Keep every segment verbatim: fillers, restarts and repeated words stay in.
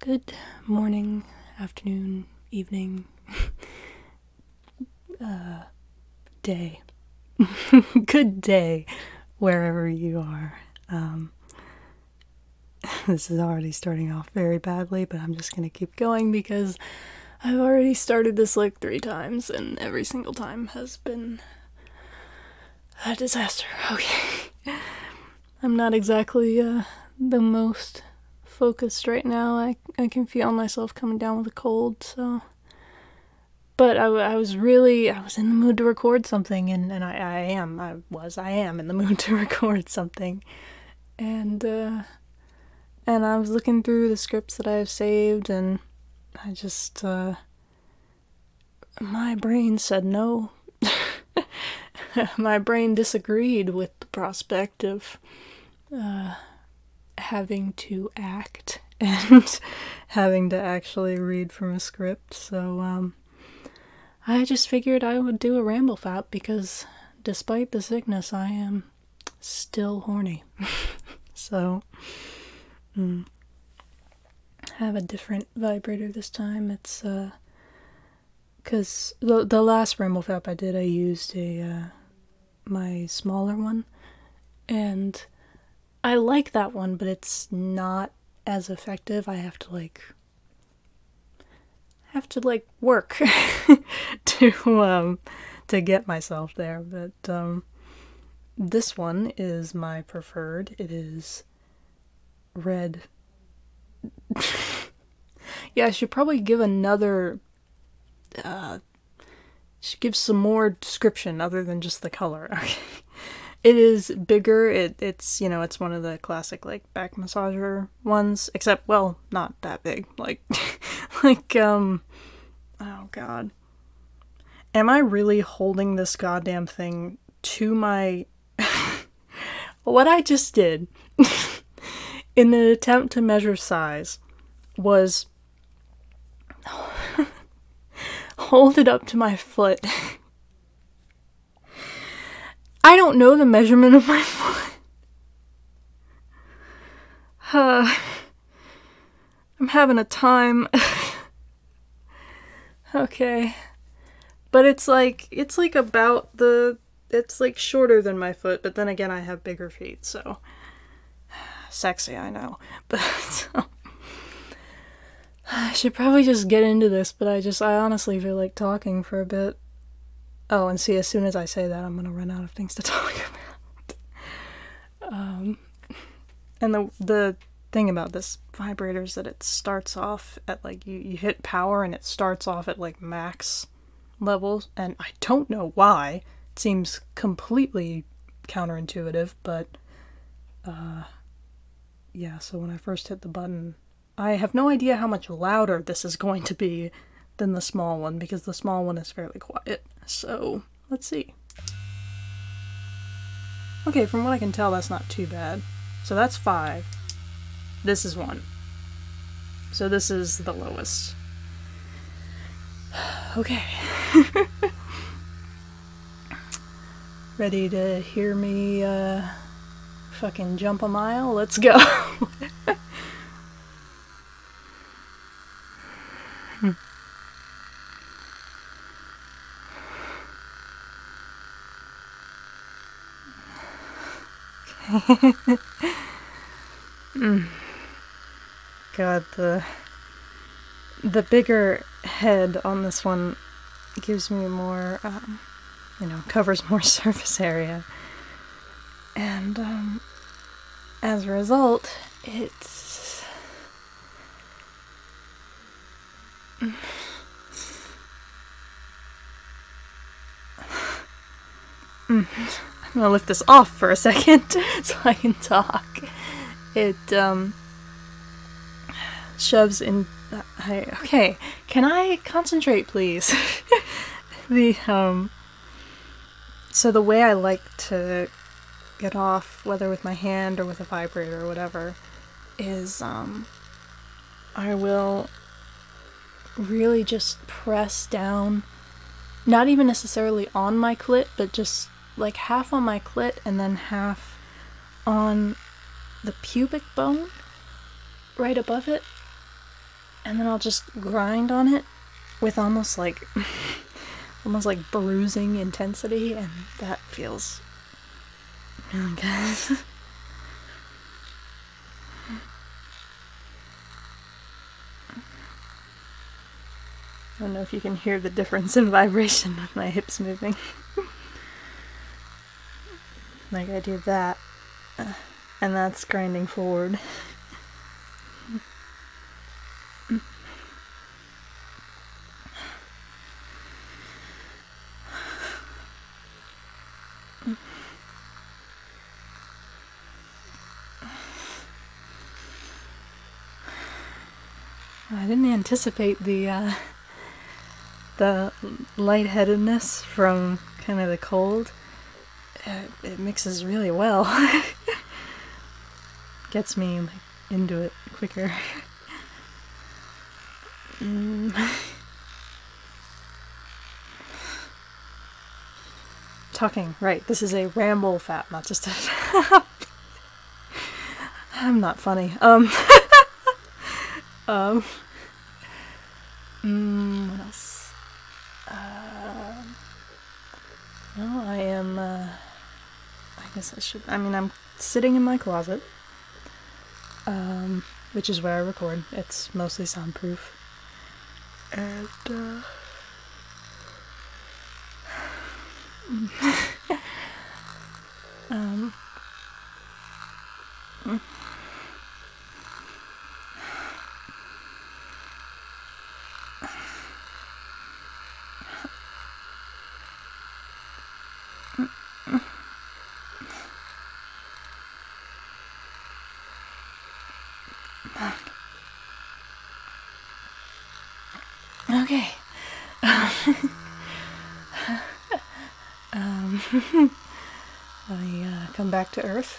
Good morning, afternoon, evening, uh, day. Good day, wherever you are. Um, this is already starting off very badly, but I'm just gonna keep going because I've already started this like three times, and every single time has been a disaster. Okay. I'm not exactly, uh, the most focused right now. I, I can feel myself coming down with a cold, so... But I, I was really, I was in the mood to record something, and, and I, I am, I was, I am in the mood to record something. And, uh, and I was looking through the scripts that I have saved, and I just, uh, my brain said no. My brain disagreed with the prospect of, uh, having to act and having to actually read from a script, so, um, I just figured I would do a ramble fap because despite the sickness, I am still horny. So, mm, I have a different vibrator this time. It's, uh, because the, the last ramble fap I did, I used a, uh, my smaller one, and I like that one, but it's not as effective. I have to, like, have to, like, work to, um, to get myself there, but, um, this one is my preferred. It is red. Yeah, I should probably give another, uh, should give some more description other than just the color. Okay. It is bigger. It, it's, you know, it's one of the classic, like, back massager ones, except, well, not that big. Like, like, um, oh god. Am I really holding this goddamn thing to my... What I just did, in an attempt to measure size, was hold it up to my foot. I don't know the measurement of my foot. Uh, I'm having a time. Okay. But it's like, it's like about the, it's like shorter than my foot, but then again I have bigger feet, so. Sexy, I know. But, um, I should probably just get into this, but I just, I honestly feel like talking for a bit. Oh, and see, as soon as I say that, I'm gonna run out of things to talk about. Um, and the, the thing about this vibrator is that it starts off at, like, you, you hit power and it starts off at, like, max levels, and I don't know why. It seems completely counterintuitive, but, uh, yeah, so when I first hit the button, I have no idea how much louder this is going to be than the small one, because the small one is fairly quiet. So, let's see. Okay, from what I can tell, that's not too bad. So that's five. This is one. So this is the lowest. Okay. Ready to hear me, uh, fucking jump a mile? Let's go. mm. God, the the bigger head on this one gives me more, um, you know, covers more surface area, and um, as a result, it's I'm gonna lift this off for a second so I can talk. It, um, shoves in... Uh, I, okay, can I concentrate, please? the, um... So the way I like to get off, whether with my hand or with a vibrator or whatever, is, um... I will really just press down, not even necessarily on my clit, but just like half on my clit and then half on the pubic bone right above it. and then I'll just grind on it with almost like almost like bruising intensity, and that feels really good. I don't know if you can hear the difference in vibration with my hips moving. Like I do that, uh, and that's grinding forward. I didn't anticipate the uh, the lightheadedness from kind of the cold. It, it mixes really well. Gets me like, into it quicker. mm. Talking, right, this is a ramble fap, not just a... I'm not funny. Um... um... Mm, what else? Uh... No, I am, uh... I guess I should... I mean, I'm sitting in my closet. Um, which is where I record. It's mostly soundproof. And, uh... um... Mm. Okay. um, I uh, come back to Earth.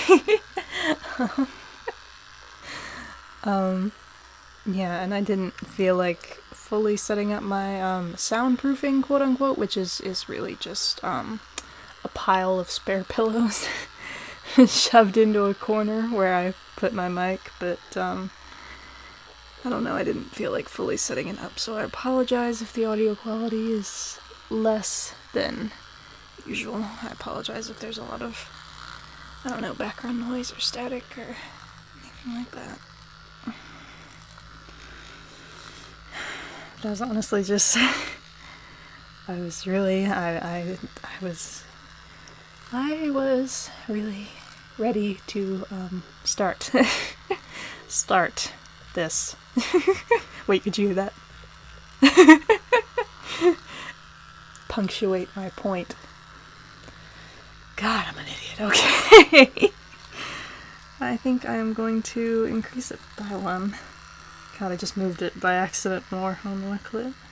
um, yeah, and I didn't feel like fully setting up my um, soundproofing, quote unquote, which is is really just um, a pile of spare pillows shoved into a corner where I put my mic, but um, I don't know, I didn't feel like fully setting it up, so I apologize if the audio quality is less than usual. I apologize if there's a lot of, I don't know, background noise or static or anything like that. But I was honestly just, I was really, I, I, I was, I was really ready to um, start, start this. Wait, could you hear that? Punctuate my point. God, I'm an idiot. Okay. I think I am going to increase it by one. God, I just moved it by accident more on the clip. Okay.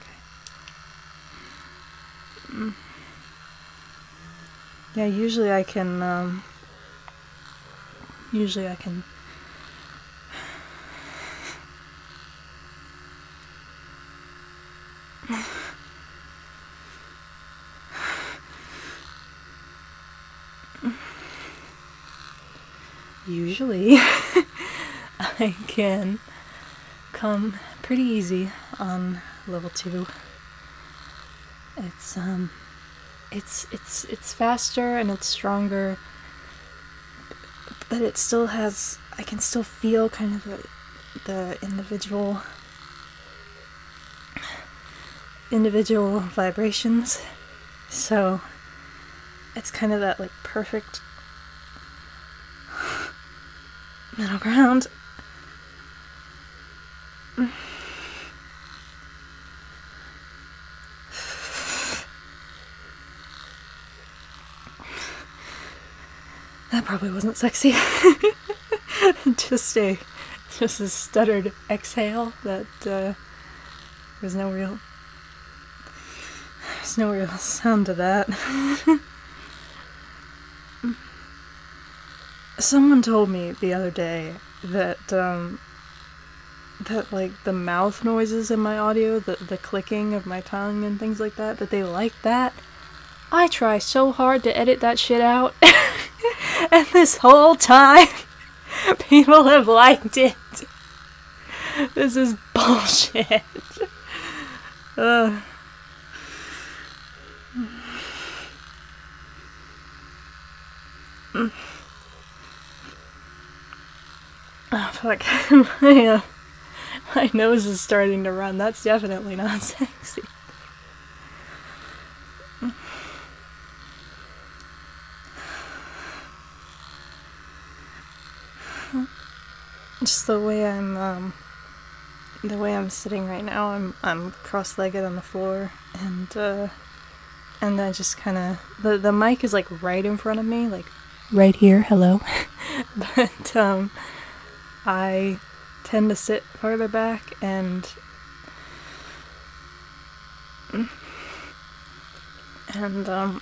Mm. Yeah, usually I can, um, usually I can Usually I can come pretty easy on level two. It's um it's it's it's faster and it's stronger, but it still has, I can still feel kind of the, the individual individual vibrations. So it's kind of that like perfect middle ground. That probably wasn't sexy. just a just a stuttered exhale that uh, there's no real there's no real sound to that. Someone told me the other day that um, that like the mouth noises in my audio, the the clicking of my tongue and things like that, that they like that. I try so hard to edit that shit out, and this whole time, people have liked it. This is bullshit. uh. Oh, fuck. my, uh, my nose is starting to run. That's definitely not sexy. Just the way I'm, um, the way I'm sitting right now, I'm, I'm cross-legged on the floor, and, uh, and I just kind of, the, the mic is, like, right in front of me, like, right here, hello, but, um, I tend to sit farther back, and, and, um,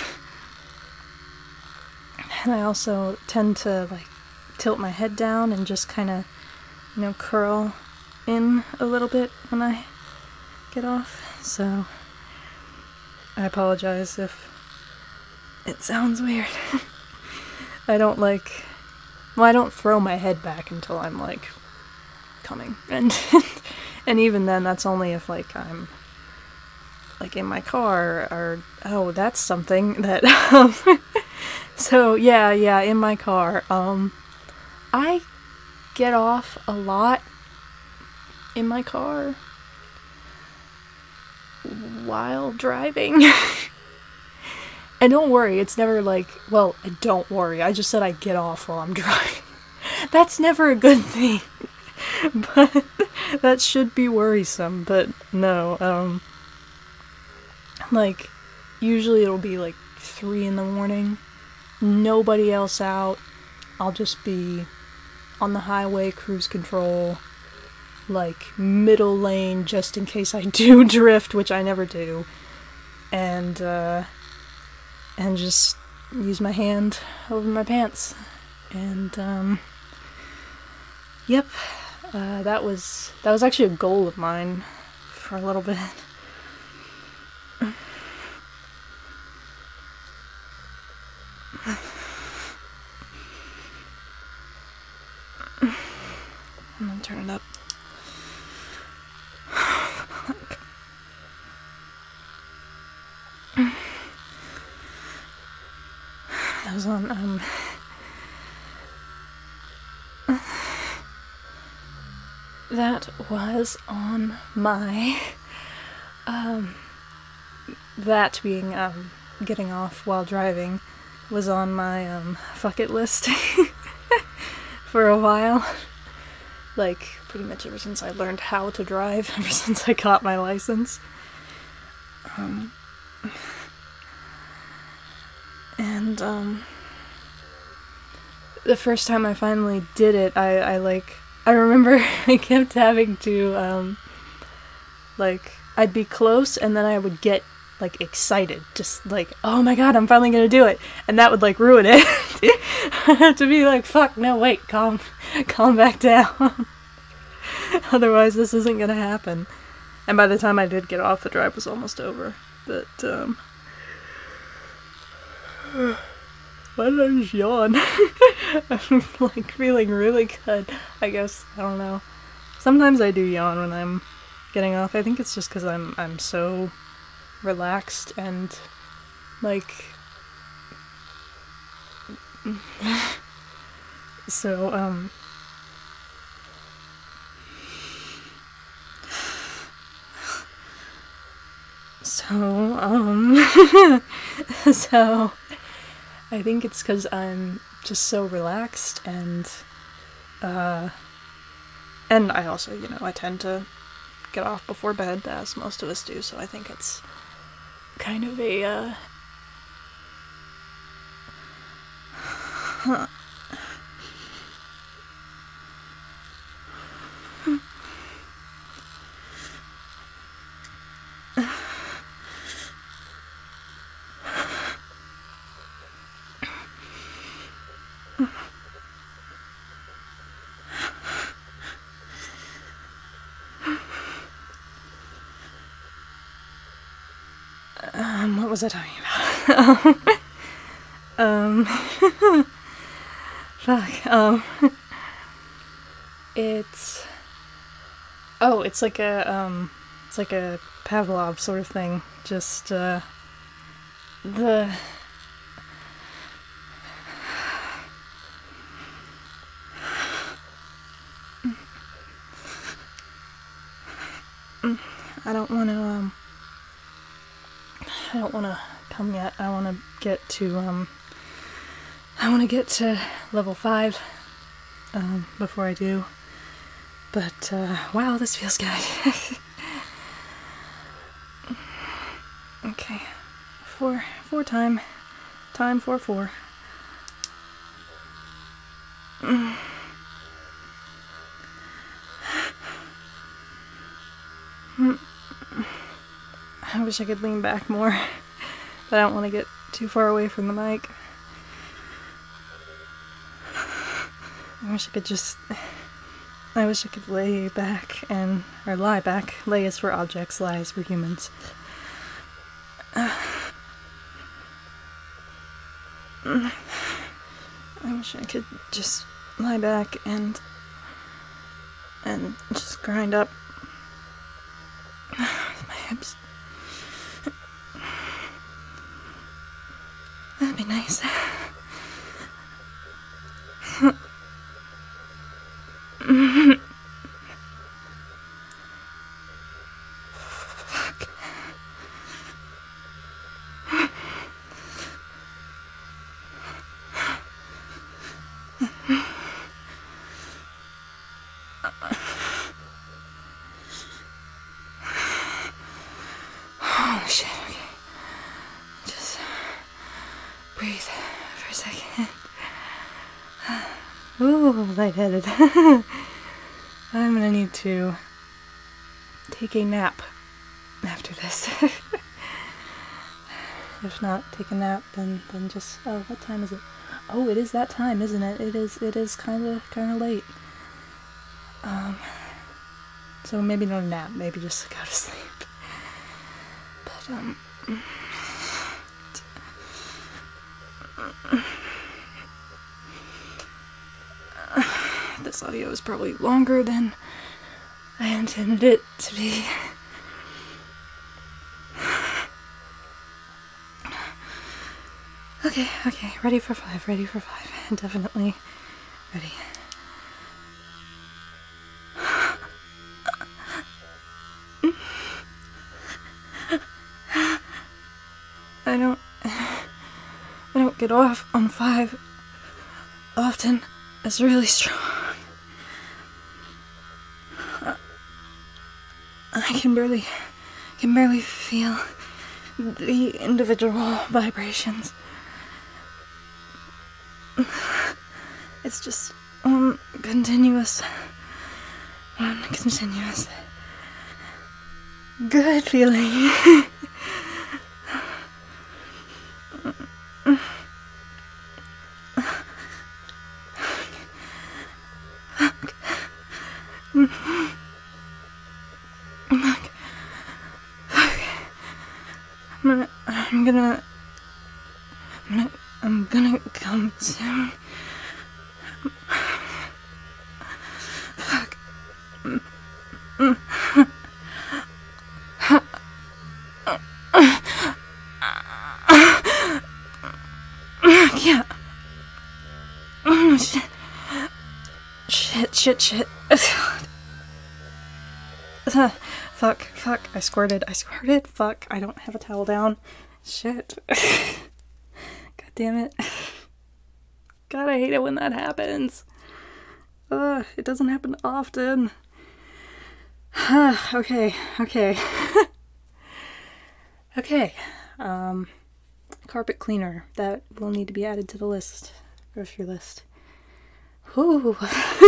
and I also tend to, like, tilt my head down and just kind of, you know, curl in a little bit when I get off, so I apologize if it sounds weird. I don't like, well, I don't throw my head back until I'm, like, coming, and, and even then, that's only if, like, I'm, like, in my car, or, oh, that's something that, um, so, yeah, yeah, in my car, um, I get off a lot in my car while driving. And don't worry, it's never like, well, don't worry, I just said I get off while I'm driving. That's never a good thing. But that should be worrisome, but no, um, like, usually it'll be like three in the morning, nobody else out, I'll just be on the highway, cruise control, like, middle lane, just in case I do drift, which I never do, and, uh, and just use my hand over my pants, and, um, yep, uh, that was, that was actually a goal of mine for a little bit. I'm gonna turn it up. That was on, um... that was on my, um... that being, um, getting off while driving was on my, um, fuck it list for a while. Like, pretty much ever since I learned how to drive, ever since I got my license. Um, and, um, the first time I finally did it, I, I, like, I remember I kept having to, um, like, I'd be close, and then I would get, like, excited, just, like, oh my god, I'm finally gonna do it, and that would, like, ruin it. I have to be like, fuck, no, wait, calm, calm back down. Otherwise, this isn't gonna happen. And by the time I did get off, the drive was almost over. But, um... why did I just yawn? I'm, like, feeling really good. I guess, I don't know. Sometimes I do yawn when I'm getting off. I think it's just because I'm, I'm so relaxed and, like... so, um... So, um, so, I think it's because I'm just so relaxed, and, uh, and I also, you know, I tend to get off before bed, as most of us do, so I think it's kind of a, uh, huh. Um, what was I talking about? um, fuck, um, it's, Oh, it's like a, um, it's like a Pavlov sort of thing. Just, uh, the... I don't want to, um, I don't want to come yet. I want to get to, um, I want to get to level five, um, before I do. But, uh, wow, this feels good. Okay. Four, four time. Time for four. Mm. I wish I could lean back more, but I don't want to get too far away from the mic. I wish I could just... I wish I could lay back and... or lie back. Lay is for objects, lie is for humans. Uh, I wish I could just lie back and... and just grind up my hips. That'd be nice. Fuck. Oh shit, okay. Just breathe for a second. Ooh, lightheaded. I'm gonna need to take a nap after this. If not take a nap, then then just... oh, what time is it? Oh, it is that time, isn't it? It is it is kinda kinda late. Um so maybe not a nap, maybe just go to sleep. But um this audio is probably longer than I intended it to be. Okay, okay, ready for five, ready for five. Definitely ready. I don't... I don't get off on five often. It's really strong. I can barely, can barely feel the individual vibrations. It's just one continuous, one continuous good feeling. I'm gonna, I'm gonna, I'm gonna, I'm gonna come soon. Fuck. Yeah. Oh, shit. Shit, shit, shit. Fuck, fuck, I squirted, I squirted, fuck, I don't have a towel down. Shit. God damn it. God, I hate it when that happens. Ugh, it doesn't happen often. okay, okay. Okay, um, carpet cleaner. That will need to be added to the list, grocery list. Whew.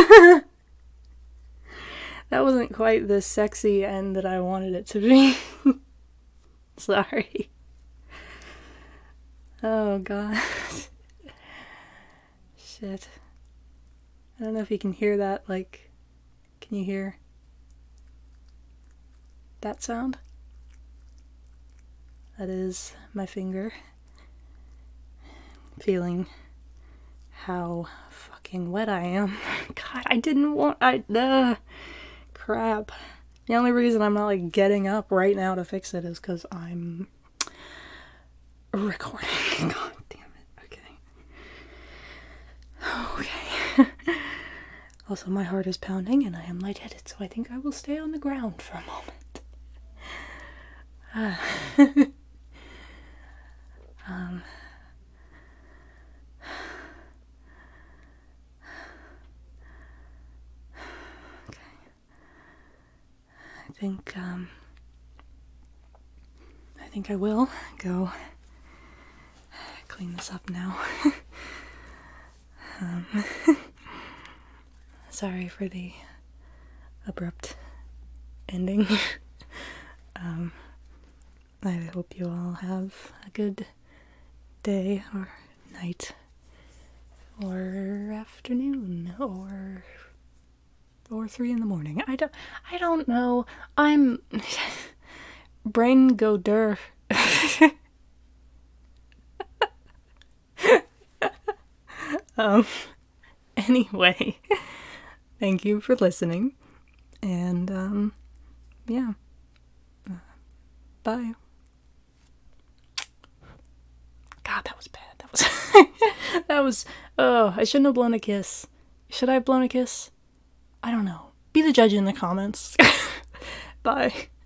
That wasn't quite the sexy end that I wanted it to be. Sorry. Oh god. Shit. I don't know if you can hear that, like, can you hear that sound? That is my finger feeling how fucking wet I am. God, I didn't want, I, uh, crap. The only reason I'm not like getting up right now to fix it is because I'm recording. God damn it. Okay. Okay. Also, my heart is pounding and I am lightheaded, so I think I will stay on the ground for a moment. Ah. um. Okay. I think, um, I think I will go clean this up now. um, sorry for the abrupt ending. um, I hope you all have a good day or night or afternoon or or three in the morning. I don't I don't know. I'm brain go dur. um anyway, thank you for listening, and um yeah. Uh, bye. God, that was bad. That was that was oh, I shouldn't have blown a kiss. Should I have blown a kiss? I don't know. Be the judge in the comments. Bye.